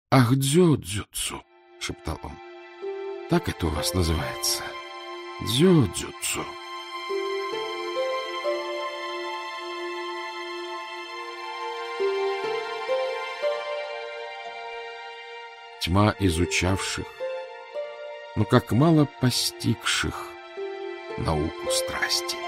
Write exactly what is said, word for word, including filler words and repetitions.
— Ах, дзё-дзюцу, — шептал он. — Так это у вас называется. Дзё-дзюцу. Тьма изучавших, но как мало постигших науку страсти.